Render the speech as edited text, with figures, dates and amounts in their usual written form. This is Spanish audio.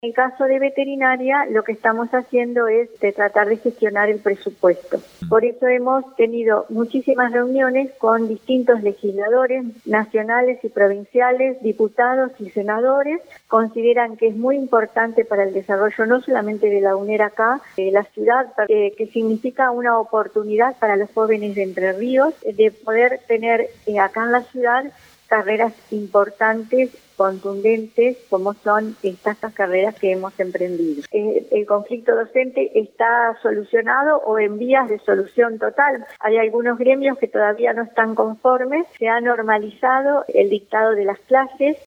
En el caso de veterinaria, lo que estamos haciendo es tratar de gestionar el presupuesto. Por eso hemos tenido muchísimas reuniones con distintos legisladores nacionales y provinciales, diputados y senadores. Consideran que es muy importante para el desarrollo no solamente de la UNER acá, de la ciudad, que significa una oportunidad para los jóvenes de Entre Ríos de poder tener acá en la ciudad carreras importantes, contundentes, como son estas carreras que hemos emprendido. El conflicto docente está solucionado o en vías de solución total. Hay algunos gremios que todavía no están conformes. Se ha normalizado el dictado de las clases